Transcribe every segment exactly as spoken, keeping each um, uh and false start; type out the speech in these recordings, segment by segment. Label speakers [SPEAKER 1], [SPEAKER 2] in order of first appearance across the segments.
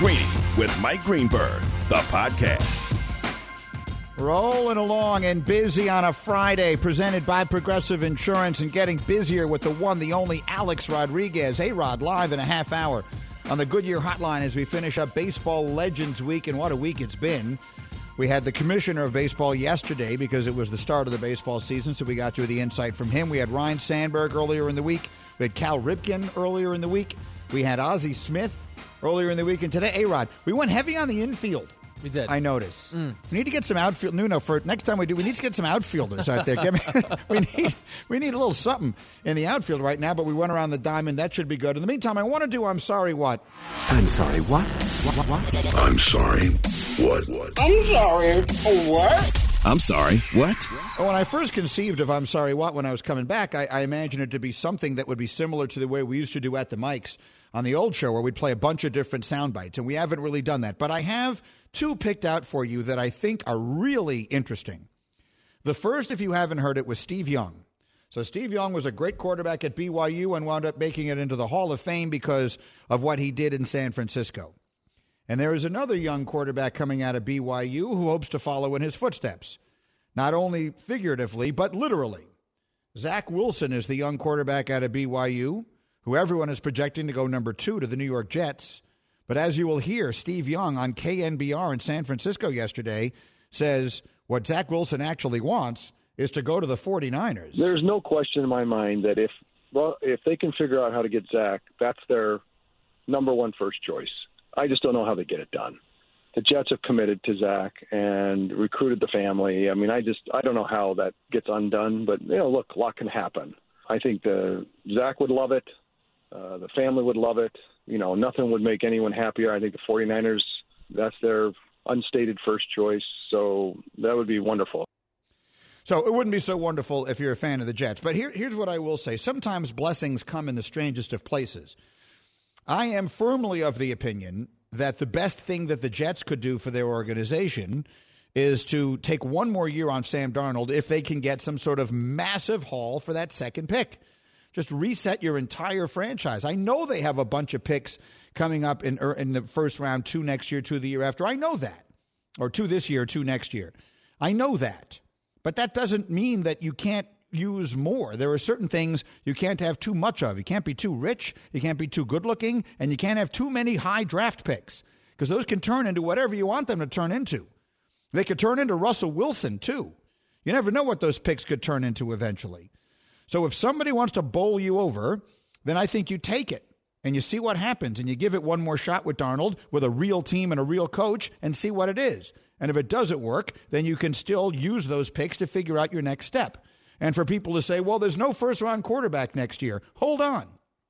[SPEAKER 1] Greeny with Mike Greenberg, the podcast.
[SPEAKER 2] Rolling along and busy on a Friday, presented by Progressive Insurance, and getting busier with the one, the only Alex Rodriguez. A-Rod, live in a half hour on the Goodyear Hotline as we finish up Baseball Legends Week, and what a week it's been. We had the commissioner of baseball yesterday because it was the start of the baseball season, so we got to the insight from him. We had Ryne Sandberg earlier in the week. We had Cal Ripken earlier in the week. We had Ozzie Smith earlier in the week. And today, A-Rod, we went heavy on the infield.
[SPEAKER 3] We did.
[SPEAKER 2] I notice.
[SPEAKER 3] Mm.
[SPEAKER 2] We need to get some outfield. Nuno, for next time we do, we need to get some outfielders out there. Get me, we need we need a little something in the outfield right now, but we went around the diamond. That should be good. In the meantime, I want to do I'm Sorry What?
[SPEAKER 4] I'm sorry, what? What, what, what?
[SPEAKER 1] I'm sorry. What? What?
[SPEAKER 5] I'm sorry. What?
[SPEAKER 1] I'm sorry. What?
[SPEAKER 2] When I first conceived of I'm Sorry What when I was coming back, I, I imagined it to be something that would be similar to the way we used to do At the Mics on the old show, where we'd play a bunch of different sound bites, and we haven't really done that. But I have two picked out for you that I think are really interesting. The first, if you haven't heard it, was Steve Young. So Steve Young was a great quarterback at B Y U and wound up making it into the Hall of Fame because of what he did in San Francisco. And there is another young quarterback coming out of B Y U who hopes to follow in his footsteps, not only figuratively, but literally. Zach Wilson is the young quarterback out of B Y U, who everyone is projecting to go number two to the New York Jets. But as you will hear, Steve Young on K N B R in San Francisco yesterday says what Zach Wilson actually wants is to go to the 49ers.
[SPEAKER 6] There's no question in my mind that if well, if they can figure out how to get Zach, that's their number one first choice. I just don't know how they get it done. The Jets have committed to Zach and recruited the family. I mean, I just I don't know how that gets undone. But, you know, look, a lot can happen. I think the Zach would love it. Uh, the family would love it. You know, nothing would make anyone happier. I think the 49ers, that's their unstated first choice. So that would be wonderful.
[SPEAKER 2] So it wouldn't be so wonderful if you're a fan of the Jets. But here, here's what I will say. Sometimes blessings come in the strangest of places. I am firmly of the opinion that the best thing that the Jets could do for their organization is to take one more year on Sam Darnold if they can get some sort of massive haul for that second pick. Just reset your entire franchise. I know they have a bunch of picks coming up in in the first round, two next year, two the year after. I know that. Or two this year, two next year. I know that. But that doesn't mean that you can't use more. There are certain things you can't have too much of. You can't be too rich, you can't be too good looking, and you can't have too many high draft picks, because those can turn into whatever you want them to turn into. They could turn into Russell Wilson, too. You never know what those picks could turn into eventually. So if somebody wants to bowl you over, then I think you take it and you see what happens, and you give it one more shot with Darnold, with a real team and a real coach, and see what it is. And if it doesn't work, then you can still use those picks to figure out your next step. And for people to say, well, there's no first-round quarterback next year, hold on.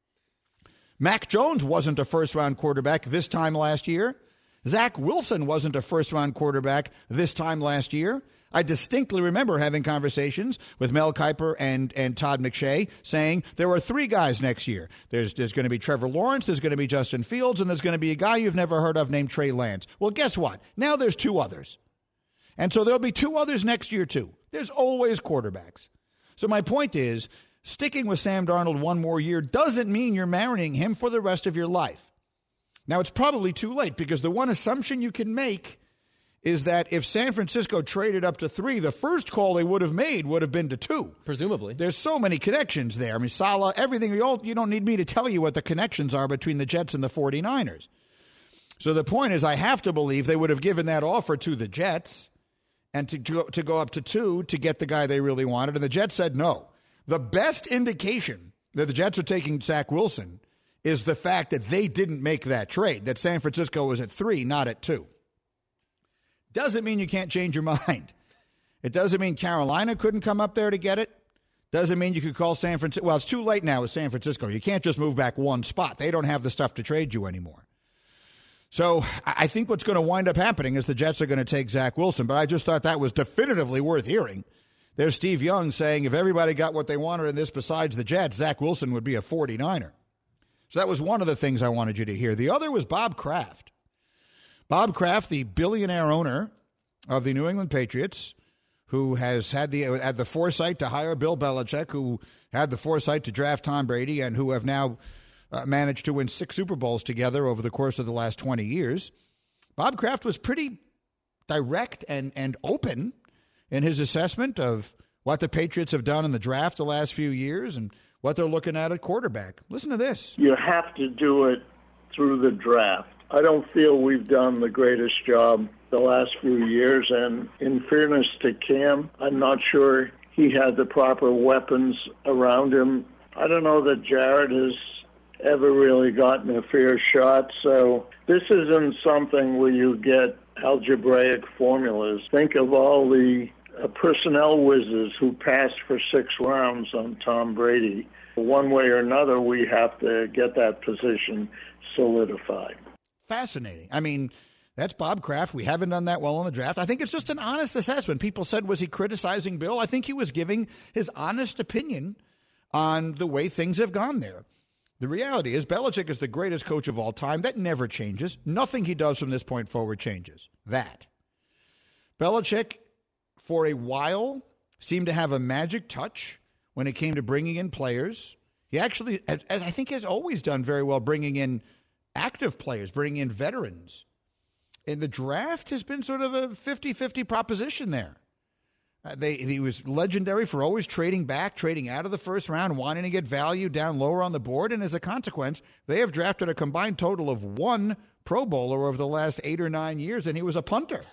[SPEAKER 2] Mac Jones wasn't a first-round quarterback this time last year. Zach Wilson wasn't a first-round quarterback this time last year. I distinctly remember having conversations with Mel Kiper and, and Todd McShay saying there are three guys next year. There's, there's going to be Trevor Lawrence, there's going to be Justin Fields, and there's going to be a guy you've never heard of named Trey Lance. Well, guess what? Now there's two others. And so there'll be two others next year, too. There's always quarterbacks. So my point is, sticking with Sam Darnold one more year doesn't mean you're marrying him for the rest of your life. Now, it's probably too late, because the one assumption you can make is that if San Francisco traded up to three, the first call they would have made would have been to two.
[SPEAKER 3] Presumably.
[SPEAKER 2] There's so many connections there. I mean, Saleh, everything. You all, you don't need me to tell you what the connections are between the Jets and the 49ers. So the point is, I have to believe they would have given that offer to the Jets and to, to, to go up to two to get the guy they really wanted. And the Jets said no. The best indication that the Jets are taking Zach Wilson is the fact that they didn't make that trade, that San Francisco was at three, not at two. Doesn't mean you can't change your mind. It doesn't mean Carolina couldn't come up there to get it. Doesn't mean you could call San Francisco. Well, it's too late now with San Francisco. You can't just move back one spot. They don't have the stuff to trade you anymore. So I think what's going to wind up happening is the Jets are going to take Zach Wilson. But I just thought that was definitively worth hearing. There's Steve Young saying if everybody got what they wanted in this besides the Jets, Zach Wilson would be a 49er. So that was one of the things I wanted you to hear. The other was Bob Kraft. Bob Kraft, the billionaire owner of the New England Patriots, who has had the had the foresight to hire Bill Belichick, who had the foresight to draft Tom Brady, and who have now uh, managed to win six Super Bowls together over the course of the last twenty years. Bob Kraft was pretty direct and, and open in his assessment of what the Patriots have done in the draft the last few years and what they're looking at at quarterback. Listen to this.
[SPEAKER 3] You have to do it through the draft. I don't feel we've done the greatest job the last few years, and in fairness to Cam, I'm not sure he had the proper weapons around him. I don't know that Jared has ever really gotten a fair shot, so this isn't something where you get algebraic formulas. Think of all the uh, personnel whizzes who passed for six rounds on Tom Brady. One way or another, we have to get that position solidified.
[SPEAKER 2] Fascinating. I mean, that's Bob Kraft. We haven't done that well in the draft. I think it's just an honest assessment. People said, was he criticizing Bill? I think he was giving his honest opinion on the way things have gone there. The reality is Belichick is the greatest coach of all time. That never changes. Nothing he does from this point forward changes. That. Belichick, for a while, seemed to have a magic touch when it came to bringing in players. He actually, as I think, has always done very well bringing in active players, bringing in veterans. And the draft has been sort of a fifty-fifty proposition there. Uh, they He was legendary for always trading back, trading out of the first round, wanting to get value down lower on the board. And as a consequence, they have drafted a combined total of one Pro Bowler over the last eight or nine years, and he was a punter.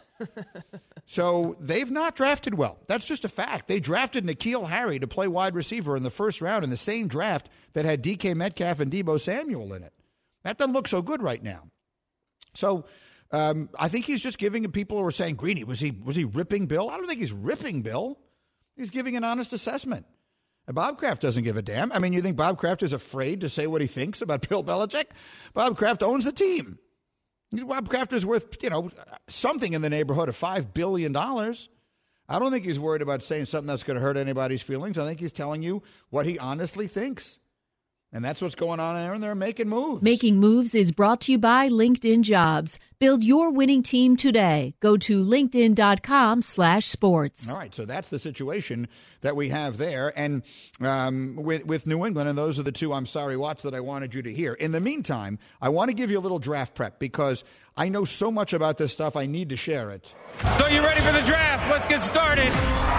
[SPEAKER 2] So they've not drafted well. That's just a fact. They drafted N'Keal Harry to play wide receiver in the first round in the same draft that had D K Metcalf and Deebo Samuel in it. That doesn't look so good right now. So um, I think he's just giving people who are saying, Greeny, was he was he ripping Bill? I don't think he's ripping Bill. He's giving an honest assessment. And Bob Kraft doesn't give a damn. I mean, you think Bob Kraft is afraid to say what he thinks about Bill Belichick? Bob Kraft owns the team. Bob Kraft is worth, you know, something in the neighborhood of five billion dollars. I don't think he's worried about saying something that's going to hurt anybody's feelings. I think he's telling you what he honestly thinks. And that's what's going on there, and they're making moves.
[SPEAKER 7] Making Moves is brought to you by LinkedIn Jobs. Build your winning team today. Go to linkedin.com slash sports.
[SPEAKER 2] All right, so that's the situation that we have there. And um, with, with New England, and those are the two I'm sorry Watts that I wanted you to hear. In the meantime, I want to give you a little draft prep because I know so much about this stuff, I need to share it.
[SPEAKER 8] So you ready for the draft? Let's get started.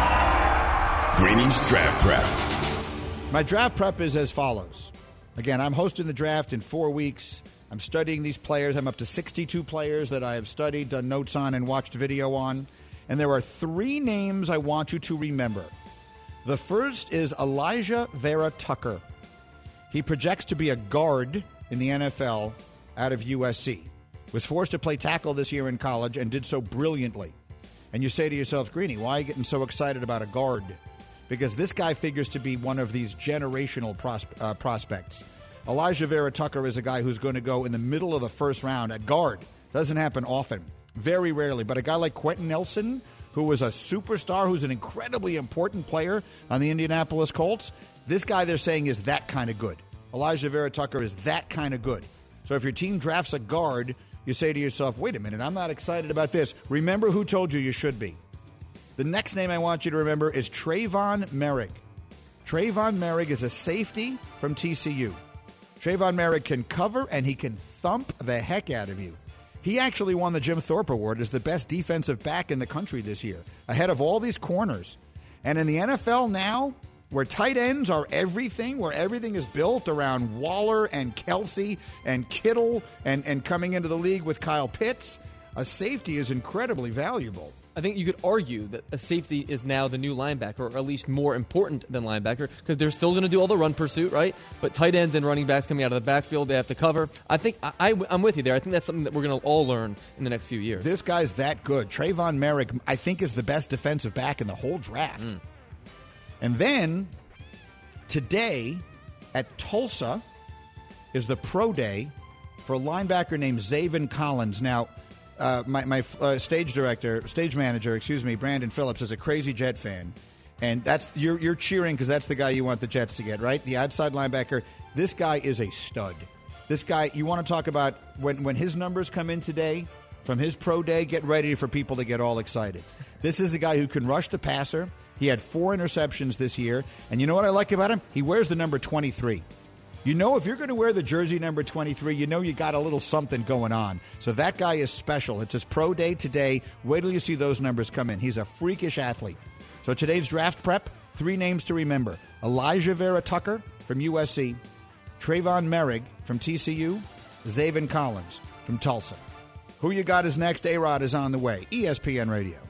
[SPEAKER 1] Greeny's Draft Prep.
[SPEAKER 2] My draft prep is as follows. Again, I'm hosting the draft in four weeks. I'm studying these players. I'm up to sixty-two players that I have studied, done notes on, and watched video on. And there are three names I want you to remember. The first is Elijah Vera Tucker. He projects to be a guard in the N F L out of U S C. Was forced to play tackle this year in college and did so brilliantly. And you say to yourself, Greeny, why are you getting so excited about a guard? Because this guy figures to be one of these generational pros- uh, prospects. Elijah Vera Tucker is a guy who's going to go in the middle of the first round at guard. Doesn't happen often. Very rarely. But a guy like Quentin Nelson, who was a superstar, who's an incredibly important player on the Indianapolis Colts, this guy they're saying is that kind of good. Elijah Vera Tucker is that kind of good. So if your team drafts a guard, you say to yourself, wait a minute, I'm not excited about this. Remember who told you you should be. The next name I want you to remember is Trayvon Merrick. Trayvon Merrick is a safety from T C U. Trayvon Merrick can cover and he can thump the heck out of you. He actually won the Jim Thorpe Award as the best defensive back in the country this year, ahead of all these corners. And in the N F L now, where tight ends are everything, where everything is built around Waller and Kelsey and Kittle and, and coming into the league with Kyle Pitts, a safety is incredibly valuable.
[SPEAKER 9] I think you could argue that a safety is now the new linebacker, or at least more important than linebacker, because they're still going to do all the run pursuit, right? But tight ends and running backs coming out of the backfield, they have to cover. I think I, I, I'm with you there. I think that's something that we're going to all learn in the next few years.
[SPEAKER 2] This guy's that good. Trayvon Merrick, I think, is the best defensive back in the whole draft. Mm. And then today at Tulsa is the pro day for a linebacker named Zaven Collins. Now, Uh, my my uh, stage director, stage manager, excuse me, Brandon Phillips, is a crazy Jet fan, and that's you're you're cheering because that's the guy you want the Jets to get, right? The outside linebacker. This guy is a stud. This guy, you want to talk about when when his numbers come in today from his pro day? Get ready for people to get all excited. This is a guy who can rush the passer. He had four interceptions this year, and you know what I like about him? He wears the number twenty-three. You know, if you're going to wear the jersey number twenty-three, you know you got a little something going on. So that guy is special. It's his pro day today. Wait till you see those numbers come in. He's a freakish athlete. So today's draft prep, three names to remember. Elijah Vera Tucker from U S C, Trayvon Merrick from T C U, Zaven Collins from Tulsa. Who you got is next. A-Rod is on the way. E S P N Radio.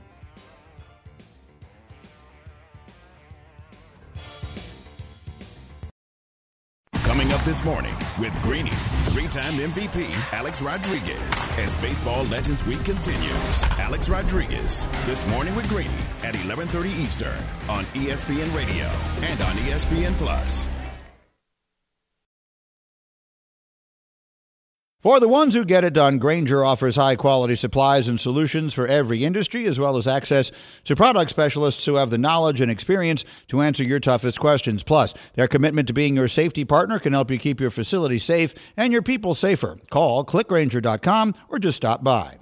[SPEAKER 1] Coming up this morning with Greeny, three-time M V P Alex Rodriguez, as Baseball Legends Week continues. Alex Rodriguez, This Morning with Greeny at eleven thirty Eastern on E S P N Radio and on E S P N Plus.
[SPEAKER 2] For the ones who get it done, Grainger offers high-quality supplies and solutions for every industry, as well as access to product specialists who have the knowledge and experience to answer your toughest questions. Plus, their commitment to being your safety partner can help you keep your facility safe and your people safer. Call click grainger dot com or just stop by.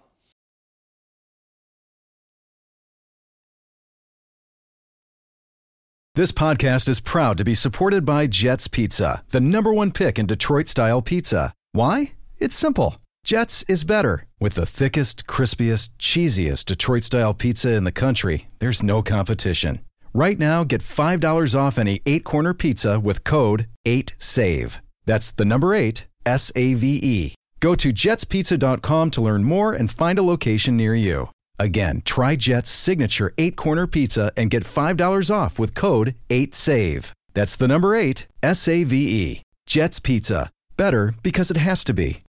[SPEAKER 10] This podcast is proud to be supported by Jets Pizza, the number one pick in Detroit-style pizza. Why? It's simple. Jets is better. With the thickest, crispiest, cheesiest Detroit-style pizza in the country, there's no competition. Right now, get five dollars off any eight-corner pizza with code eight save. That's the number eight, S A V E. Go to jets pizza dot com to learn more and find a location near you. Again, try Jet's signature eight-corner pizza and get five dollars off with code eight save. That's the number eight, S A V E. Jet's Pizza. Better because it has to be.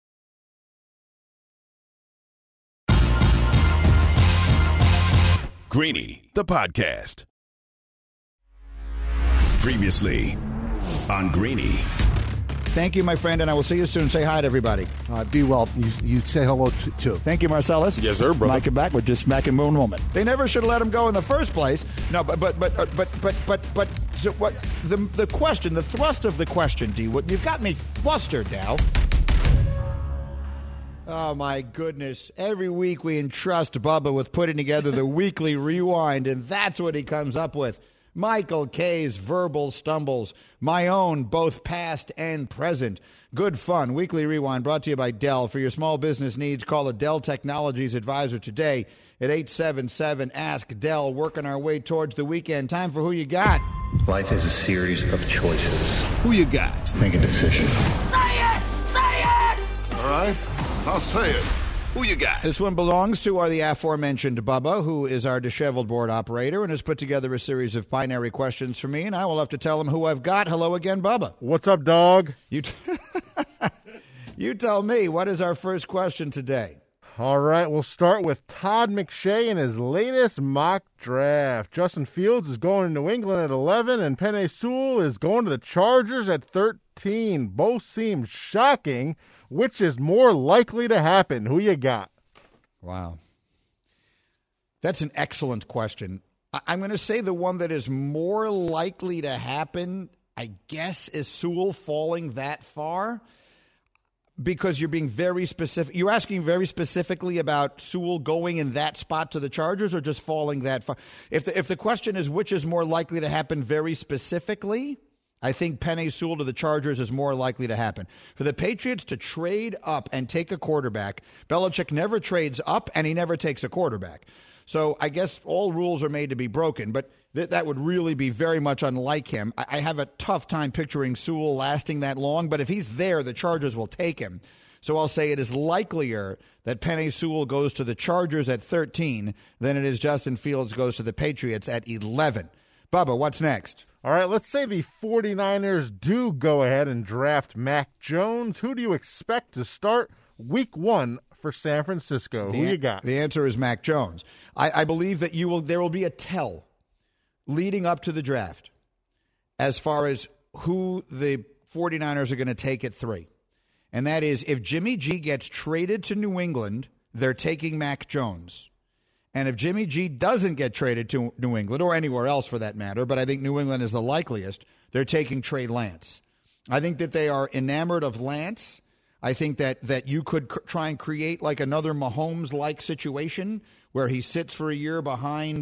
[SPEAKER 1] Greeny, the podcast. Previously on Greeny.
[SPEAKER 2] Thank you, my friend, and I will see you soon. Say hi to everybody.
[SPEAKER 11] Uh, be well. You, you say hello t- too.
[SPEAKER 2] Thank you, Marcellus.
[SPEAKER 12] Yes, sir, brother.
[SPEAKER 2] Mike and back with just Smack and Moon Woman. They never should have let him go in the first place. No, but but but uh, but but but but so what? The the question, the thrust of the question, D. What you've got me flustered now. Oh, my goodness. Every week we entrust Bubba with putting together the weekly rewind, and that's what he comes up with. Michael K's verbal stumbles, my own, both past and present. Good fun. Weekly Rewind brought to you by Dell. For your small business needs, call a Dell Technologies advisor today at eight seven seven, ask Dell. Working our way towards the weekend. Time for Who You Got.
[SPEAKER 13] Life is a series of choices.
[SPEAKER 1] Who you got?
[SPEAKER 13] Make a decision.
[SPEAKER 14] Say it! Say it!
[SPEAKER 15] All right. I'll say it.
[SPEAKER 1] Who you got?
[SPEAKER 2] This one belongs to our the aforementioned Bubba, who is our disheveled board operator and has put together a series of binary questions for me, and I will have to tell him who I've got. Hello again, Bubba.
[SPEAKER 16] What's up, dog?
[SPEAKER 2] You, t- you tell me, what is our first question today?
[SPEAKER 16] All right, we'll start with Todd McShay in his latest mock draft. Justin Fields is going to New England at eleven, and Penei Sewell is going to the Chargers at thirteen. Both seem shocking. Which is more likely to happen? Who you got?
[SPEAKER 2] Wow. That's an excellent question. I- I'm going to say the one that is more likely to happen, I guess, is Sewell falling that far. Because you're being very specific. You're asking very specifically about Sewell going in that spot to the Chargers or just falling that far? If the, if the question is which is more likely to happen very specifically, I think Penei Sewell to the Chargers is more likely to happen. For the Patriots to trade up and take a quarterback, Belichick never trades up and he never takes a quarterback. So I guess all rules are made to be broken, but th- that would really be very much unlike him. I-, I have a tough time picturing Sewell lasting that long, but if he's there, the Chargers will take him. So I'll say it is likelier that Penei Sewell goes to the Chargers at thirteen than it is Justin Fields goes to the Patriots at eleven. Bubba, what's next?
[SPEAKER 16] All right, let's say the 49ers do go ahead and draft Mac Jones. Who do you expect to start week one for San Francisco?
[SPEAKER 2] The
[SPEAKER 16] Who
[SPEAKER 2] an-
[SPEAKER 16] you got?
[SPEAKER 2] The answer is Mac Jones. I, I believe that you will. There will be a tell leading up to the draft as far as who the 49ers are going to take at three. And that is if Jimmy G gets traded to New England, they're taking Mac Jones. And if Jimmy G doesn't get traded to New England, or anywhere else for that matter, but I think New England is the likeliest, they're taking Trey Lance. I think that they are enamored of Lance. I think that that you could cr- try and create like another Mahomes-like situation where he sits for a year behind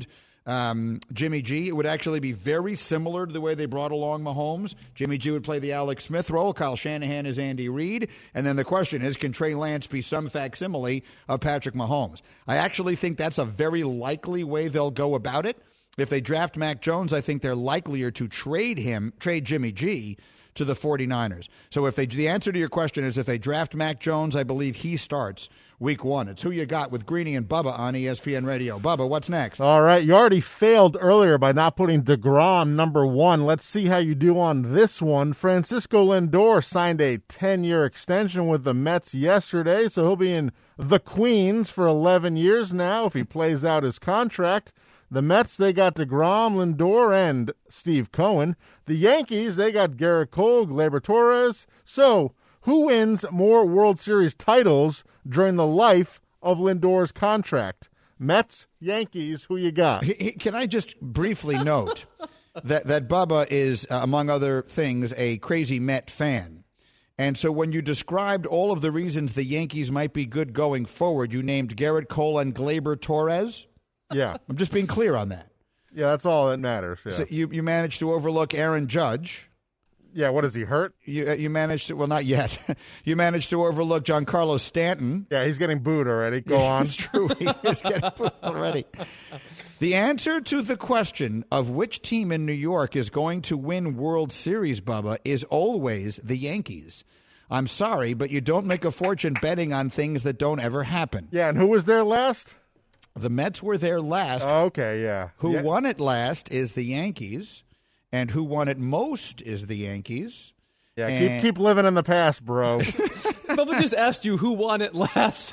[SPEAKER 2] Um, Jimmy G, it would actually be very similar to the way they brought along Mahomes. Jimmy G would play the Alex Smith role. Kyle Shanahan is Andy Reid. And then the question is, can Trey Lance be some facsimile of Patrick Mahomes? I actually think that's a very likely way they'll go about it. If they draft Mac Jones, I think they're likelier to trade him, trade Jimmy G to the 49ers. So if they, the answer to your question is if they draft Mac Jones, I believe he starts week one. It's Who You Got with Greeny and Bubba on E S P N Radio. Bubba, what's next?
[SPEAKER 16] All right, you already failed earlier by not putting DeGrom number one. Let's see how you do on this one. Francisco Lindor signed a ten-year extension with the Mets yesterday, so he'll be in the Queens for eleven years now if he plays out his contract. The Mets, they got DeGrom, Lindor, and Steve Cohen. The Yankees, they got Garrett Cole, Gleyber Torres. So, who wins more World Series titles during the life of Lindor's contract? Mets, Yankees, who you got?
[SPEAKER 2] Can I just briefly note that, that Bubba is, uh, among other things, a crazy Met fan. And so when you described all of the reasons the Yankees might be good going forward, you named Garrett Cole and Gleyber Torres?
[SPEAKER 16] Yeah.
[SPEAKER 2] I'm just being clear on that.
[SPEAKER 16] Yeah, that's all that matters. Yeah.
[SPEAKER 2] So you, you managed to overlook Aaron Judge.
[SPEAKER 16] Yeah, what, is he hurt?
[SPEAKER 2] You you managed to, well, not yet. You managed to overlook Giancarlo Stanton.
[SPEAKER 16] Yeah, he's getting booed already. Go on.
[SPEAKER 2] It's true. He is getting booed already. The answer to the question of which team in New York is going to win World Series, Bubba, is always the Yankees. I'm sorry, but you don't make a fortune betting on things that don't ever happen.
[SPEAKER 16] Yeah, and who was there last?
[SPEAKER 2] The Mets were there last.
[SPEAKER 16] Oh, okay, yeah.
[SPEAKER 2] Who
[SPEAKER 16] yeah.
[SPEAKER 2] won it last is the Yankees, and who won it most is the Yankees.
[SPEAKER 16] Yeah,
[SPEAKER 2] and
[SPEAKER 16] keep keep living in the past, bro.
[SPEAKER 9] Bubba just asked you who won it last.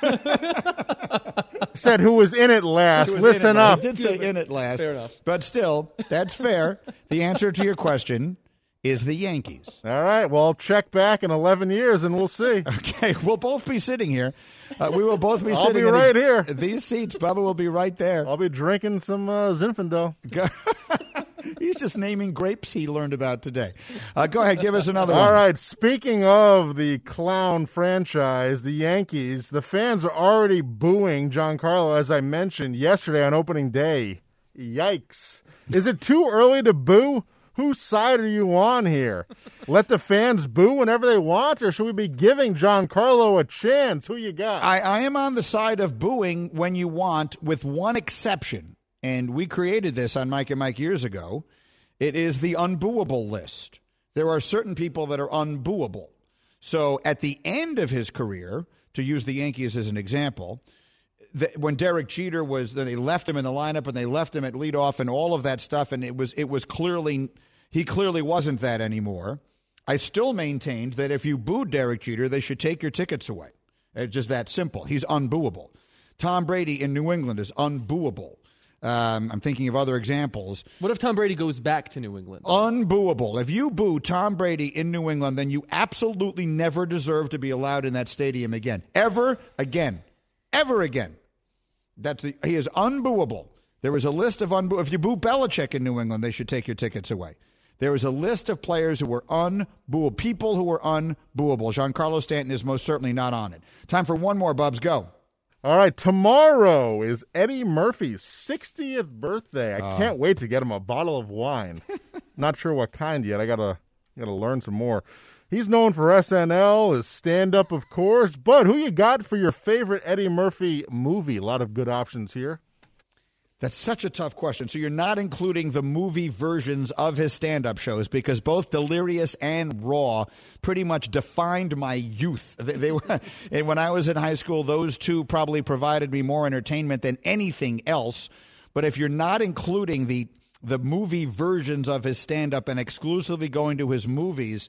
[SPEAKER 16] Said who was in it last. Listen
[SPEAKER 2] it
[SPEAKER 16] up.
[SPEAKER 2] I did say in it last.
[SPEAKER 9] Fair enough.
[SPEAKER 2] But still, that's fair. The answer to your question is the Yankees.
[SPEAKER 16] All right, well, I'll check back in eleven years and we'll see.
[SPEAKER 2] Okay, we'll both be sitting here. Uh, we will both be
[SPEAKER 16] I'll
[SPEAKER 2] sitting
[SPEAKER 16] be
[SPEAKER 2] in
[SPEAKER 16] right
[SPEAKER 2] these,
[SPEAKER 16] here.
[SPEAKER 2] These seats, Bubba will be right there.
[SPEAKER 16] I'll be drinking some uh, Zinfandel.
[SPEAKER 2] He's just naming grapes he learned about today. Uh, go ahead, give us another one.
[SPEAKER 16] All right, speaking of the clown franchise, the Yankees, the fans are already booing Giancarlo, as I mentioned yesterday on opening day. Yikes. Is it too early to boo? Whose side are you on here? Let the fans boo whenever they want, or should we be giving Giancarlo a chance? Who you got?
[SPEAKER 2] I, I am on the side of booing when you want, with one exception. And we created this on Mike and Mike years ago. It is the unbooable list. There are certain people that are unbooable. So at the end of his career, to use the Yankees as an example, the, when Derek Jeter was, they left him in the lineup and they left him at leadoff and all of that stuff, and it was it was clearly, he clearly wasn't that anymore. I still maintained that if you booed Derek Jeter, they should take your tickets away. It's just that simple. He's unbooable. Tom Brady in New England is unbooable. Um, I'm thinking of other examples.
[SPEAKER 9] What if Tom Brady goes back to New England?
[SPEAKER 2] Unbooable. If you boo Tom Brady in New England, then you absolutely never deserve to be allowed in that stadium again. Ever again. Ever again. That's the, he is unbooable. There is a list of unboo. If you boo Belichick in New England, they should take your tickets away. There is a list of players who were unbooable, people who were unbooable. Giancarlo Stanton is most certainly not on it. Time for one more, Bubs. Go.
[SPEAKER 16] All right, tomorrow is Eddie Murphy's sixtieth birthday. I
[SPEAKER 2] Uh.
[SPEAKER 16] can't wait to get him a bottle of wine. Not sure what kind yet. I gotta gotta learn some more. He's known for S N L, his stand-up, of course. But who you got for your favorite Eddie Murphy movie? A lot of good options here.
[SPEAKER 2] That's such a tough question. So you're not including the movie versions of his stand-up shows, because both Delirious and Raw pretty much defined my youth. They, they were, and when I was in high school, those two probably provided me more entertainment than anything else. But if you're not including the the movie versions of his stand-up and exclusively going to his movies,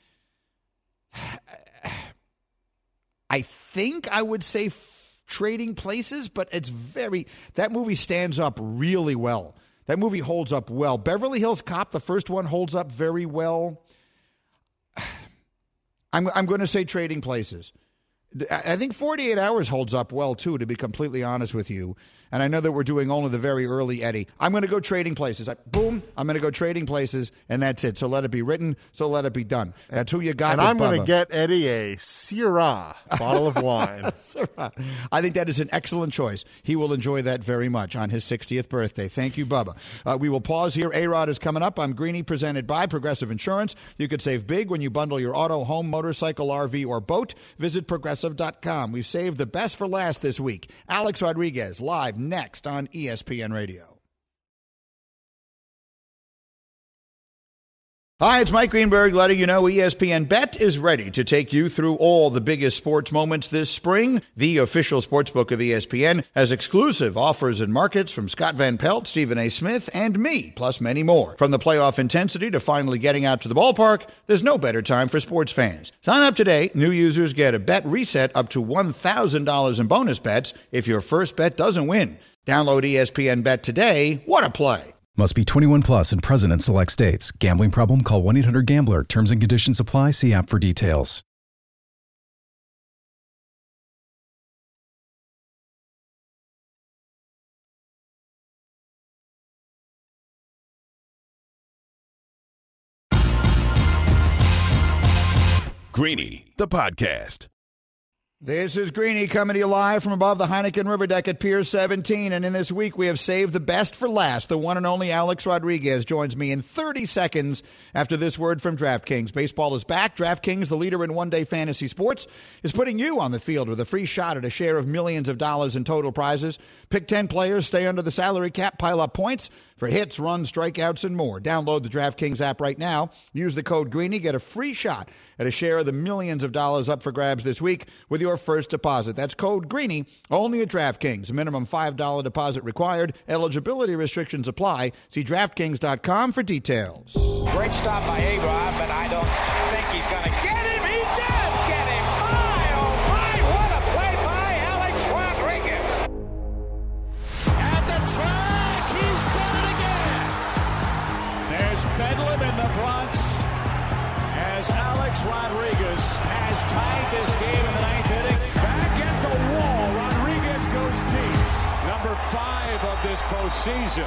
[SPEAKER 2] I think I would say Trading Places, but it's very, that movie stands up really well. That movie holds up well. Beverly Hills Cop, the first one, holds up very well. I'm I'm going to say Trading Places. I think forty-eight hours holds up well, too, to be completely honest with you. And I know that we're doing only the very early Eddie. I'm going to go trading places. I, boom, I'm going to go trading places, and that's it. So let it be written, so let it be done. That's who you got.
[SPEAKER 16] And I'm going
[SPEAKER 2] to
[SPEAKER 16] get Eddie a Syrah bottle of wine.
[SPEAKER 2] I think that is an excellent choice. He will enjoy that very much on his sixtieth birthday. Thank you, Bubba. Uh, we will pause here. A-Rod is coming up. I'm Greeny, presented by Progressive Insurance. You could save big when you bundle your auto, home, motorcycle, R V, or boat. Visit Progressive dot com. We've saved the best for last this week. Alex Rodriguez, live next on E S P N Radio. Hi, it's Mike Greenberg letting you know E S P N Bet is ready to take you through all the biggest sports moments this spring. The official sportsbook of E S P N has exclusive offers and markets from Scott Van Pelt, Stephen A. Smith, and me, plus many more. From the playoff intensity to finally getting out to the ballpark, there's no better time for sports fans. Sign up today. New users get a bet reset up to one thousand dollars in bonus bets if your first bet doesn't win. Download E S P N Bet today. What a play.
[SPEAKER 10] Must be twenty-one plus and present in select states. Gambling problem? Call one eight hundred gambler. Terms and conditions apply. See app for details.
[SPEAKER 1] Greeny, the podcast.
[SPEAKER 2] This is Greeny coming to you live from above the Heineken River deck at Pier seventeen. And in this week, we have saved the best for last. The one and only Alex Rodriguez joins me in thirty seconds after this word from DraftKings. Baseball is back. DraftKings, the leader in one-day fantasy sports, is putting you on the field with a free shot at a share of millions of dollars in total prizes. Pick ten players, stay under the salary cap, pile up points for hits, runs, strikeouts, and more. Download the DraftKings app right now. Use the code Greeny. Get a free shot at a share of the millions of dollars up for grabs this week with your first deposit. That's code Greeny, only at DraftKings. Minimum five dollars deposit required. Eligibility restrictions apply. See DraftKings dot com for details.
[SPEAKER 5] Great stop by A-Rod, but I don't think he's going to get him. He does get him. My, oh my, what a play by Alex Rodriguez. At the track, he's done it again. There's Bedlam in the Bronx as Alex Rodriguez has tied this game in the ninth inning. Back at the wall, Rodriguez goes deep. Number five of this postseason.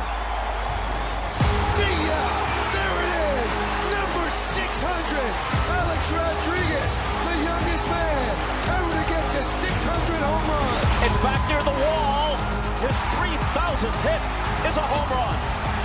[SPEAKER 12] See ya! There it is! Number six hundred! Alex Rodriguez, the youngest man ever to get to six hundred home runs.
[SPEAKER 5] And back near the wall, his three thousandth hit is a home run.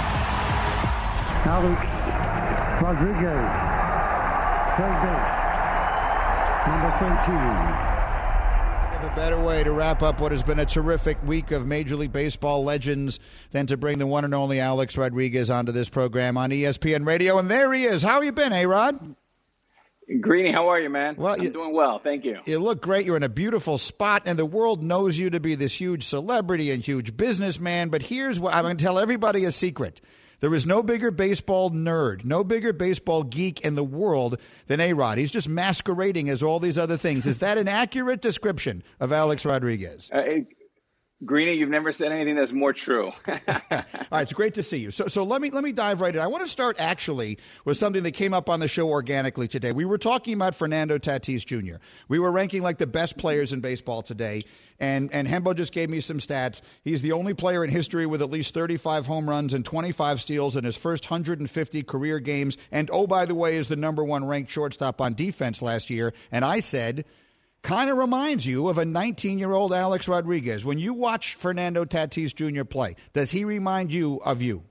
[SPEAKER 17] Alex Rodriguez, third base, number thirteen.
[SPEAKER 2] A better way to wrap up what has been a terrific week of Major League Baseball legends than to bring the one and only Alex Rodriguez onto this program on E S P N Radio. And there he is. How you been, A-Rod?
[SPEAKER 18] Greeny, how are you, man?
[SPEAKER 2] Well,
[SPEAKER 18] I'm
[SPEAKER 2] you,
[SPEAKER 18] doing well. Thank you.
[SPEAKER 2] You look great. You're in a beautiful spot, and the world knows you to be this huge celebrity and huge businessman. But here's what I'm going to tell everybody a secret. There is no bigger baseball nerd, no bigger baseball geek in the world than A-Rod. He's just masquerading as all these other things. Is that an accurate description of Alex Rodriguez?
[SPEAKER 18] Uh, it, Greeny, you've never said anything that's more true.
[SPEAKER 2] All right, it's great to see you. So, so let me let me dive right in. I want to start actually with something that came up on the show organically today. We were talking about Fernando Tatis Junior We were ranking like the best players in baseball today, and and Hembo just gave me some stats. He's the only player in history with at least thirty-five home runs and twenty-five steals in his first one hundred fifty career games. And oh, by the way, is the number one ranked shortstop on defense last year. And I said, kind of reminds you of a nineteen-year-old Alex Rodriguez. When you watch Fernando Tatis Junior play, does he remind you of you?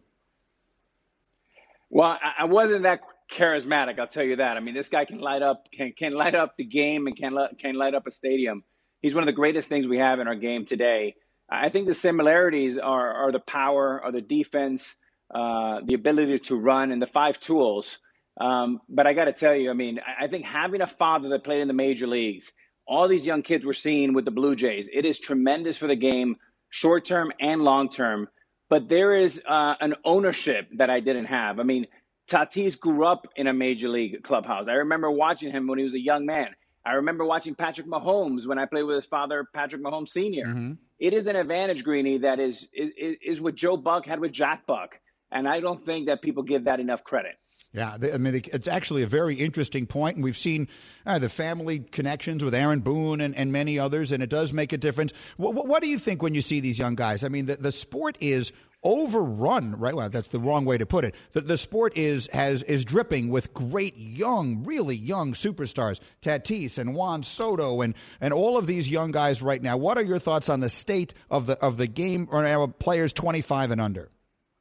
[SPEAKER 18] Well, I wasn't that charismatic, I'll tell you that. I mean, this guy can light up, can can light up the game and can can light up a stadium. He's one of the greatest things we have in our game today. I think the similarities are are the power, are the defense, uh, the ability to run, and the five tools. Um, but I got to tell you, I mean, I think having a father that played in the major leagues, all these young kids we're seeing with the Blue Jays, it is tremendous for the game, short-term and long-term. But there is uh, an ownership that I didn't have. I mean, Tatis grew up in a major league clubhouse. I remember watching him when he was a young man. I remember watching Patrick Mahomes when I played with his father, Patrick Mahomes Senior Mm-hmm. It is an advantage, Greeny, that is, is is what Joe Buck had with Jack Buck. And I don't think that people give that enough credit.
[SPEAKER 2] Yeah, I mean, it's actually a very interesting point, and we've seen uh, the family connections with Aaron Boone and, and many others, and it does make a difference. What, what do you think when you see these young guys? I mean, the, the sport is overrun, right? Well, that's the wrong way to put it. The, the sport is has is dripping with great young, really young superstars, Tatis and Juan Soto, and and all of these young guys right now. What are your thoughts on the state of the of the game or our players twenty-five and under?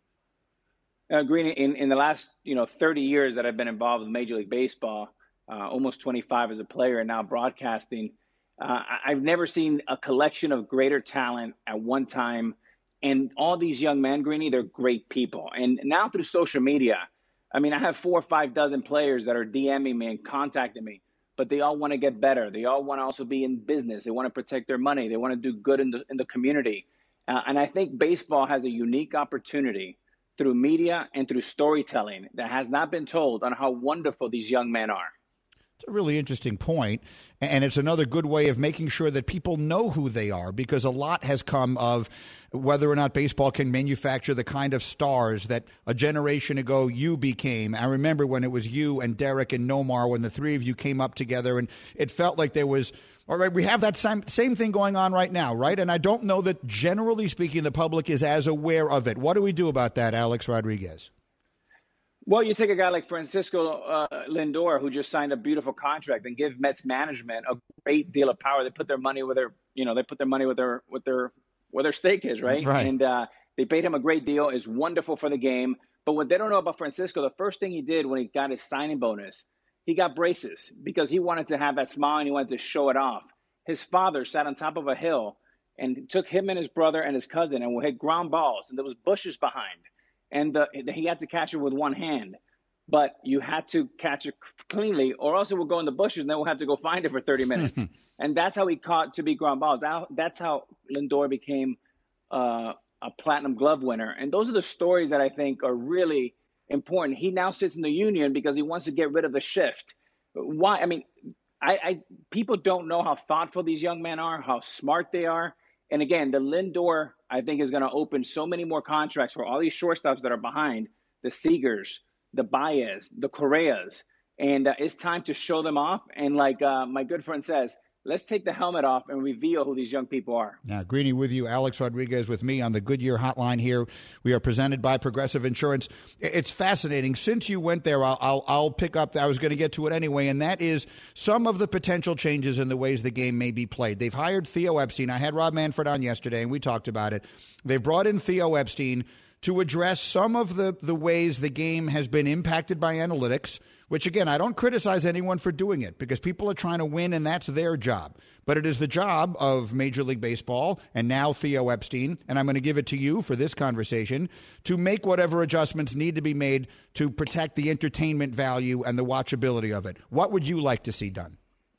[SPEAKER 18] Uh, Green, in, in the last you know thirty years that I've been involved with Major League Baseball, uh, almost twenty-five as a player and now broadcasting, uh, I've never seen a collection of greater talent at one time. And all these young men, Greeny, they're great people. And now through social media, I mean, I have four or five dozen players that are DMing me and contacting me, but they all want to get better. They all want to also be in business. They want to protect their money. They want to do good in the in the community. Uh, and I think baseball has a unique opportunity through media and through storytelling that has not been told on how wonderful these young men are.
[SPEAKER 2] It's a really interesting point, and it's another good way of making sure that people know who they are, because a lot has come of whether or not baseball can manufacture the kind of stars that a generation ago you became. I remember when it was you and Derek and Nomar, when the three of you came up together, and it felt like there was, all right, we have that same, same thing going on right now, right? And I don't know that, generally speaking, the public is as aware of it. What do we do about that, Alex Rodriguez?
[SPEAKER 18] Well, you take a guy like Francisco uh, Lindor, who just signed a beautiful contract, and give Mets management a great deal of power. They put their money where their, you know, they put their money with their, with their, where their stake is, right?
[SPEAKER 2] Right.
[SPEAKER 18] And uh, they paid him a great deal. It's wonderful for the game. But what they don't know about Francisco, the first thing he did when he got his signing bonus, he got braces because he wanted to have that smile and he wanted to show it off. His father sat on top of a hill and took him and his brother and his cousin and hit ground balls, and there was bushes behind. And the, he had to catch it with one hand. But you had to catch it cleanly, or else it will go in the bushes, and then we'll have to go find it for thirty minutes. And that's how he caught to be ground balls. Now, that's how Lindor became uh, a Platinum Glove winner. And those are the stories that I think are really important. He now sits in the union because he wants to get rid of the shift. Why? I mean, I, I people don't know how thoughtful these young men are, how smart they are. And again, the Lindor, I think, is going to open so many more contracts for all these shortstops that are behind, the Seagers, the Baez, the Correas. And uh, it's time to show them off. And like uh, my good friend says, let's take the helmet off and reveal who these young people are.
[SPEAKER 2] Now, Greeny with you, Alex Rodriguez with me on the Goodyear Hotline here. We are presented by Progressive Insurance. It's fascinating. Since you went there, I'll, I'll, I'll pick up, I was going to get to it anyway, and that is some of the potential changes in the ways the game may be played. They've hired Theo Epstein. I had Rob Manfred on yesterday, and we talked about it. They've brought in Theo Epstein to address some of the, the ways the game has been impacted by analytics, which, again, I don't criticize anyone for doing it because people are trying to win, and that's their job. But it is the job of Major League Baseball and now Theo Epstein, and I'm going to give it to you for this conversation, to make whatever adjustments need to be made to protect the entertainment value and the watchability of it. What would you like to see done?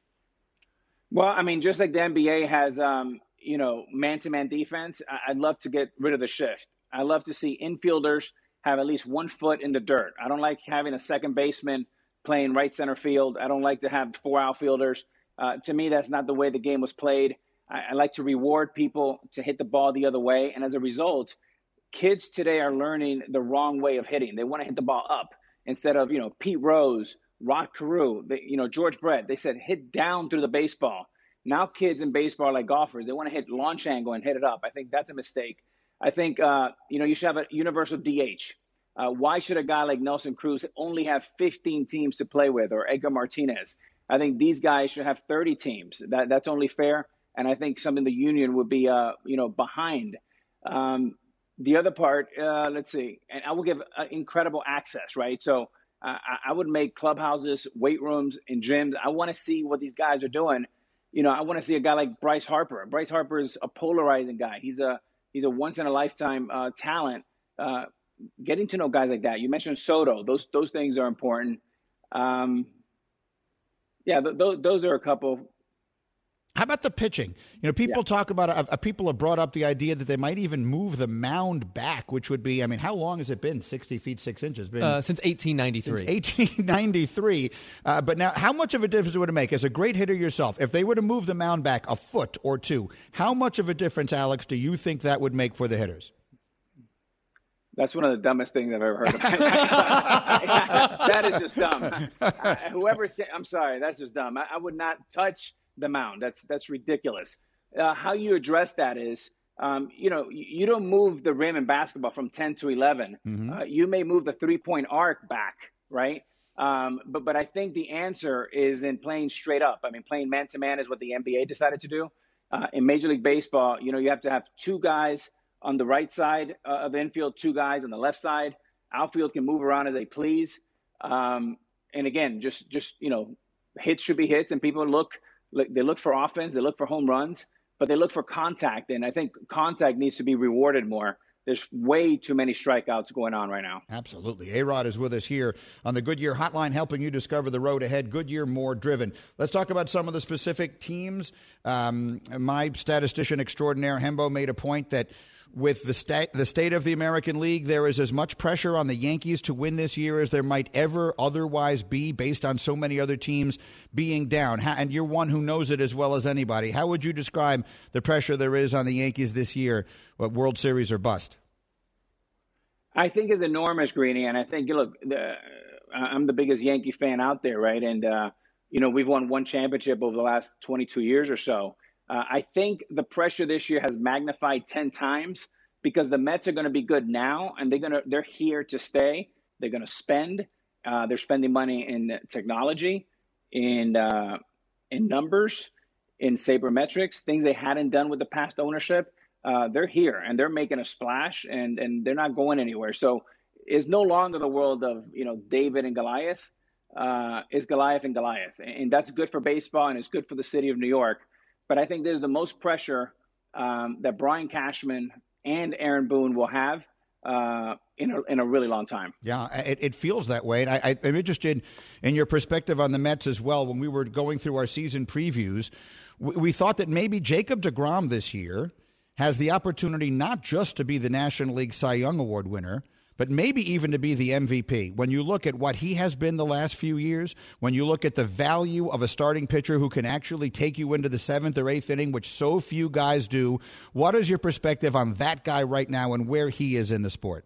[SPEAKER 18] Well, I mean, just like the N B A has, um, you know, man-to-man defense, I'd love to get rid of the shift. I love to see infielders have at least one foot in the dirt. I don't like having a second baseman playing right center field. I don't like to have four outfielders. Uh, to me, that's not the way the game was played. I, I like to reward people to hit the ball the other way. And as a result, kids today are learning the wrong way of hitting. They want to hit the ball up instead of, you know, Pete Rose, Rod Carew, they, you know, George Brett. They said hit down through the baseball. Now kids in baseball are like golfers. They want to hit launch angle and hit it up. I think that's a mistake. I think, uh, you know, you should have a universal D H. Uh, why should a guy like Nelson Cruz only have fifteen teams to play with, or Edgar Martinez? I think these guys should have thirty teams. That That's only fair. And I think something the union would be, uh, you know, behind. Um, the other part, uh, let's see, and I will give uh, incredible access, right? So uh, I would make clubhouses, weight rooms, and gyms. I want to see what these guys are doing. You know, I want to see a guy like Bryce Harper. Bryce Harper is a polarizing guy. He's a He's a once-in-a-lifetime uh, talent. Uh, getting to know guys like that. You mentioned Soto. Those those things are important. Um, yeah, th- th- those are a couple.
[SPEAKER 2] How about the pitching? You know, people
[SPEAKER 18] Yeah.
[SPEAKER 2] talk about, uh, people have brought up the idea that they might even move the mound back, which would be, I mean, how long has it been? sixty feet, six inches? Been,
[SPEAKER 9] Uh, since eighteen ninety-three.
[SPEAKER 2] Since eighteen ninety-three. Uh, but now, how much of a difference would it make? As a great hitter yourself, if they were to move the mound back a foot or two, how much of a difference, Alex, do you think that would make for the hitters?
[SPEAKER 18] That's one of the dumbest things I've ever heard of. That is just dumb. I, whoever, th- I'm sorry, that's just dumb. I, I would not touch the mound. That's that's ridiculous. Uh, how you address that is, um, you know, you, you don't move the rim in basketball from ten to eleven. Mm-hmm. Uh, you may move the three-point arc back, right? Um, but but I think the answer is in playing straight up. I mean, playing man-to-man is what the N B A decided to do. Uh, in Major League Baseball, you know, you have to have two guys on the right side uh, of the infield, two guys on the left side. Outfield can move around as they please. Um, and again, just, just you know, hits should be hits, and people look, look, they look for offense, they look for home runs, but they look for contact. And I think contact needs to be rewarded more. There's way too many strikeouts going on right now.
[SPEAKER 2] Absolutely. A-Rod is with us here on the Goodyear Hotline, helping you discover the road ahead. Goodyear, more driven. Let's talk about some of the specific teams. Um, my statistician extraordinaire, Hembo, made a point that with the state, the state of the American League, there is as much pressure on the Yankees to win this year as there might ever otherwise be based on so many other teams being down. And you're one who knows it as well as anybody. How would you describe the pressure there is on the Yankees this year, what World Series or bust?
[SPEAKER 18] I think it's enormous, Greeny. And I think, look, the, I'm the biggest Yankee fan out there, right? And, uh, you know, we've won one championship over the last twenty-two years or so. Uh, I think the pressure this year has magnified ten times because the Mets are going to be good now, and they're going to they're here to stay. They're going to spend. Uh, they're spending money in technology, in uh, in numbers, in sabermetrics, things they hadn't done with the past ownership. Uh, they're here and they're making a splash, and and they're not going anywhere. So it's no longer the world of you know David and Goliath. Uh, it's Goliath and Goliath, and that's good for baseball, and it's good for the city of New York. But I think there's the most pressure um, that Brian Cashman and Aaron Boone will have uh, in, a, in a really long time.
[SPEAKER 2] Yeah, it, it feels that way. And I, I'm interested in your perspective on the Mets as well. When we were going through our season previews, we, we thought that maybe Jacob deGrom this year has the opportunity not just to be the National League Cy Young Award winner, but maybe even to be the M V P. When you look at what he has been the last few years, when you look at the value of a starting pitcher who can actually take you into the seventh or eighth inning, which so few guys do, what is your perspective on that guy right now and where he is in the sport?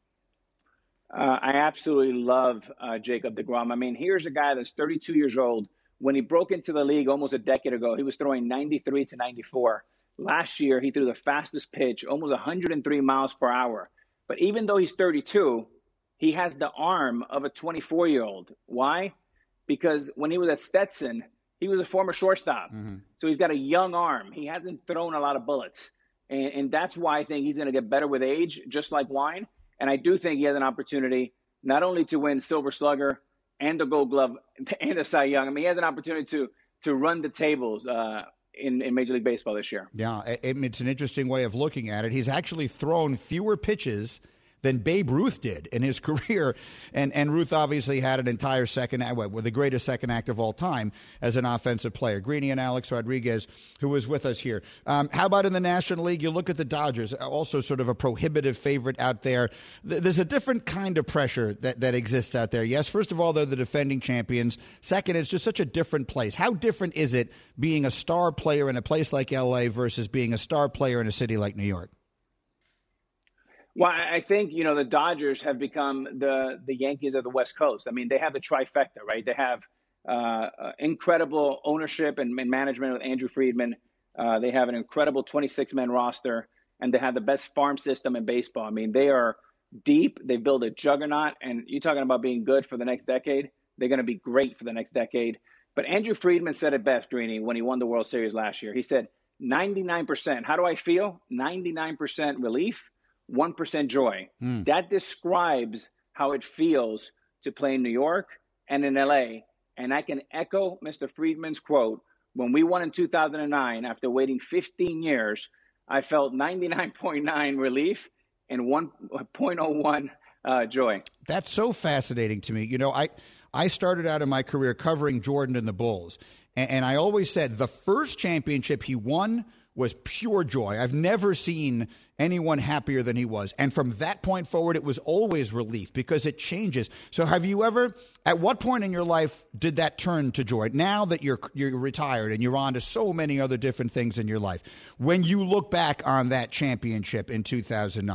[SPEAKER 18] Uh, I absolutely love uh, Jacob deGrom. I mean, here's a guy that's thirty-two years old. When he broke into the league almost a decade ago, he was throwing ninety-three to ninety-four. Last year, he threw the fastest pitch, almost one hundred three miles per hour. But even though he's thirty-two, he has the arm of a twenty-four-year-old. Why? Because when he was at Stetson, he was a former shortstop. Mm-hmm. So he's got a young arm. He hasn't thrown a lot of bullets. And, and that's why I think he's going to get better with age, just like Wine. And I do think he has an opportunity not only to win Silver Slugger and the Gold Glove and the Cy Young. I mean, he has an opportunity to to run the tables uh, in, in Major League Baseball this year.
[SPEAKER 2] Yeah, it's an interesting way of looking at it. He's actually thrown fewer pitches than Babe Ruth did in his career. And and Ruth obviously had an entire second act, well, the greatest second act of all time as an offensive player. Greeny and Alex Rodriguez, who was with us here. Um, how about in the National League? You look at the Dodgers, also sort of a prohibitive favorite out there. There's a different kind of pressure that, that exists out there. Yes, first of all, they're the defending champions. Second, it's just such a different place. How different is it being a star player in a place like L A versus being a star player in a city like New York?
[SPEAKER 18] Well, I think, you know, the Dodgers have become the, the Yankees of the West Coast. I mean, they have the trifecta, right? They have uh, uh, incredible ownership and, and management with Andrew Friedman. Uh, they have an incredible twenty-six man roster, and they have the best farm system in baseball. I mean, they are deep. They build a juggernaut, and you're talking about being good for the next decade. They're going to be great for the next decade. But Andrew Friedman said it best, Greeny, when he won the World Series last year. He said, ninety-nine percent. How do I feel? ninety-nine percent relief. one percent joy. Mm. That describes how it feels to play in New York and in L A. And I can echo Mister Friedman's quote. When we won in two thousand nine, after waiting fifteen years, I felt ninety-nine point nine relief and one point oh one uh, joy.
[SPEAKER 2] That's so fascinating to me. You know, I, I started out in my career covering Jordan and the Bulls. And, and I always said the first championship he won was pure joy. I've never seen anyone happier than he was. And from that point forward, it was always relief because it changes. So have you ever, at what point in your life did that turn to joy? Now that you're you're retired and you're on to so many other different things in your life, when you look back on that championship in two thousand nine,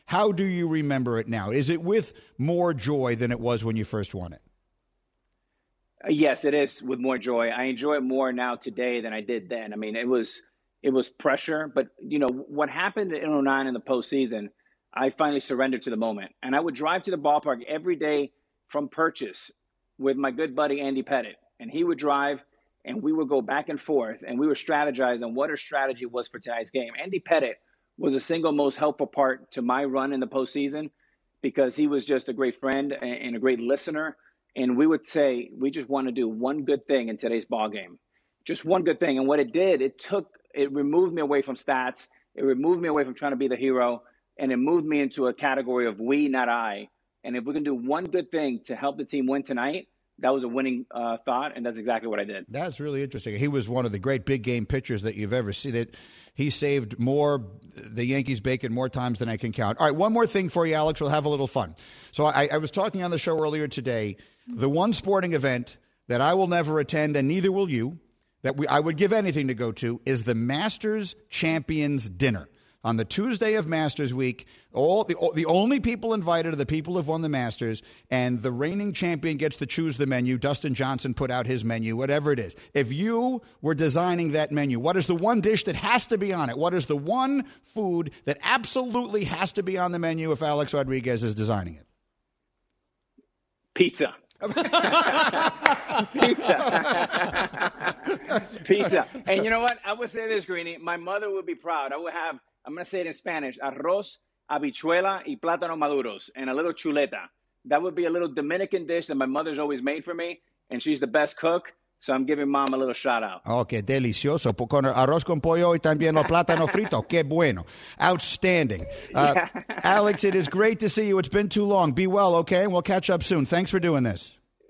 [SPEAKER 2] How do you remember it now? Is it with more joy than it was when you first won it?
[SPEAKER 18] Uh, yes, it is with more joy. I enjoy it more now today than I did then. I mean, it was it was pressure, but you know what happened in oh nine in the postseason, I finally surrendered to the moment. And I would drive to the ballpark every day from Purchase with my good buddy Andy Pettitte. And he would drive, and we would go back and forth, and we would strategize on what our strategy was for tonight's game. Andy Pettitte was the single most helpful part to my run in the postseason because he was just a great friend and a great listener. And we would say, we just want to do one good thing in today's ball game. Just one good thing. And what it did, it took, it removed me away from stats. It removed me away from trying to be the hero. And it moved me into a category of we, not I. And if we can do one good thing to help the team win tonight, that was a winning uh, thought, and that's exactly what I did.
[SPEAKER 2] That's really interesting. He was one of the great big game pitchers that you've ever seen. That he saved more, the Yankees bacon more times than I can count. All right, one more thing for you, Alex. We'll have a little fun. So I, I was talking on the show earlier today. The one sporting event that I will never attend, and neither will you, that we, I would give anything to go to, is the Masters Champions Dinner. On the Tuesday of Masters Week, all the, the only people invited are the people who have won the Masters, and the reigning champion gets to choose the menu. Dustin Johnson put out his menu, whatever it is. If you were designing that menu, what is the one dish that has to be on it? What is the one food that absolutely has to be on the menu if Alex Rodriguez is designing it?
[SPEAKER 18] Pizza. Pizza. Pizza. And you know what? I would say this, Greeny. My mother would be proud. I would have, I'm going to say it in Spanish, arroz, habichuela, y plátano maduros, and a little chuleta. That would be a little Dominican dish that my mother's always made for me, and she's the best cook. So I'm giving Mom a little shout out.
[SPEAKER 2] Oh, qué delicioso. Con arroz con pollo y también los plátano frito. Qué bueno. Outstanding. Uh, yeah. Alex, it is great to see you. It's been too long. Be well, okay? And we'll catch up soon. Thanks for doing this.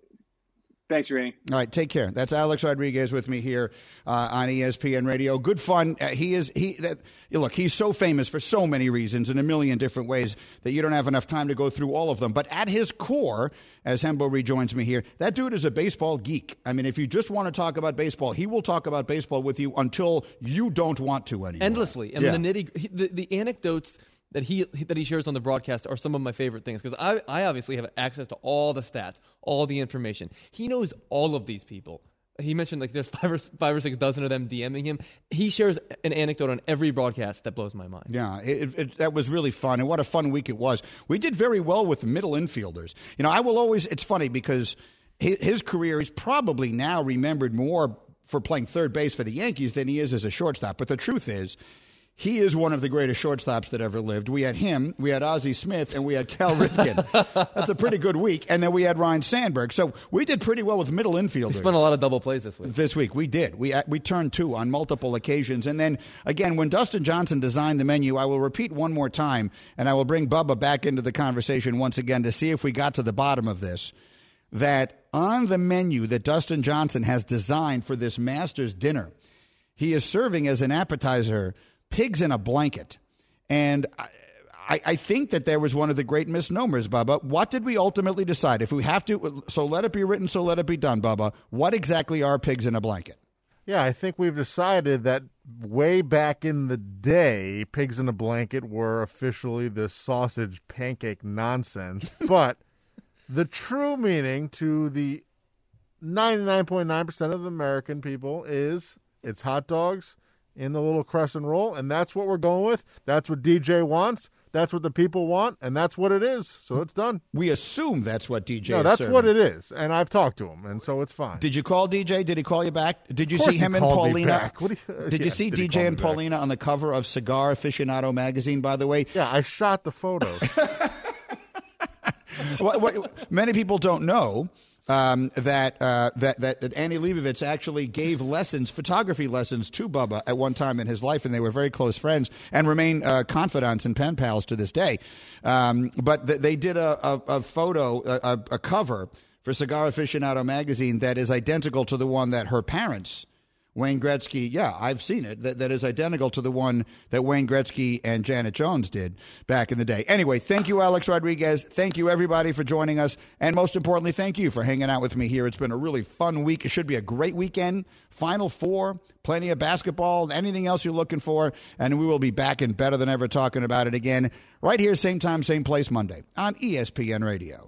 [SPEAKER 18] Thanks, Ray.
[SPEAKER 2] All right, take care. That's Alex Rodriguez with me here uh, on E S P N Radio. Good fun. Uh, he is he. That, look, he's so famous for so many reasons in a million different ways that you don't have enough time to go through all of them. But at his core, as Hembo rejoins me here, that dude is a baseball geek. I mean, if you just want to talk about baseball, he will talk about baseball with you until you don't want to anymore.
[SPEAKER 9] Endlessly. And yeah. the nitty, the, the anecdotes that he that he shares on the broadcast are some of my favorite things because I, I obviously have access to all the stats, all the information. He knows all of these people. He mentioned like there's five or five or six dozen of them DMing him. He shares an anecdote on every broadcast that blows my mind.
[SPEAKER 2] Yeah, it, it, that was really fun, and what a fun week it was. We did very well with middle infielders. You know, I will always. It's funny because his, his career is probably now remembered more for playing third base for the Yankees than he is as a shortstop. But the truth is, he is one of the greatest shortstops that ever lived. We had him, we had Ozzie Smith, and we had Cal Ripken. That's a pretty good week. And then we had Ryne Sandberg. So we did pretty well with middle infielders.
[SPEAKER 9] We spent a lot of double plays this week.
[SPEAKER 2] This week, we did. We we turned two on multiple occasions. And then, again, when Dustin Johnson designed the menu, I will repeat one more time, and I will bring Bubba back into the conversation once again to see if we got to the bottom of this, that on the menu that Dustin Johnson has designed for this Masters dinner, he is serving as an appetizer pigs in a blanket. And I, I think that there was one of the great misnomers, Bubba. What did we ultimately decide? If we have to, so let it be written, so let it be done, Bubba. What exactly are pigs in a blanket?
[SPEAKER 16] Yeah, I think we've decided that way back in the day, pigs in a blanket were officially the sausage pancake nonsense. But the true meaning to the ninety-nine point nine percent of the American people is it's hot dogs in the little crescent roll, and that's what we're going with. That's what D J wants. That's what the people want, and that's what it is. So it's done.
[SPEAKER 2] We assume that's what D J
[SPEAKER 16] no,
[SPEAKER 2] is
[SPEAKER 16] that's
[SPEAKER 2] serving.
[SPEAKER 16] what it is, and I've talked to him, and so it's fine.
[SPEAKER 2] Did you call D J? Did he call you back? Did you see him and Paulina?
[SPEAKER 16] You,
[SPEAKER 2] did
[SPEAKER 16] yeah,
[SPEAKER 2] you see
[SPEAKER 16] did
[SPEAKER 2] D J and Paulina back? On the cover of Cigar Aficionado magazine, by the way?
[SPEAKER 16] Yeah, I shot the photos.
[SPEAKER 2] what, what, many people don't know Um, that, uh, that that that Andy Leibovitz actually gave lessons, photography lessons, to Bubba at one time in his life, and they were very close friends and remain uh, confidants and pen pals to this day. Um, but th- they did a, a, a photo, a, a cover for Cigar Aficionado magazine that is identical to the one that her parents Wayne Gretzky, yeah, I've seen it, that, that is identical to the one that Wayne Gretzky and Janet Jones did back in the day. Anyway, thank you, Alex Rodriguez. Thank you, everybody, for joining us. And most importantly, thank you for hanging out with me here. It's been a really fun week. It should be a great weekend. Final Four, plenty of basketball, anything else you're looking for. And we will be back and better than ever talking about it again right here, same time, same place, Monday on E S P N Radio.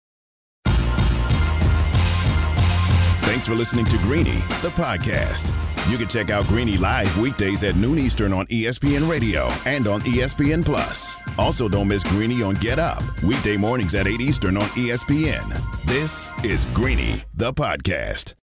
[SPEAKER 1] Thanks for listening to Greeny, the podcast. You can check out Greeny live weekdays at noon Eastern on E S P N Radio and on E S P N Plus. Also, don't miss Greeny on Get Up, weekday mornings at eight Eastern on E S P N. This is Greeny, the podcast.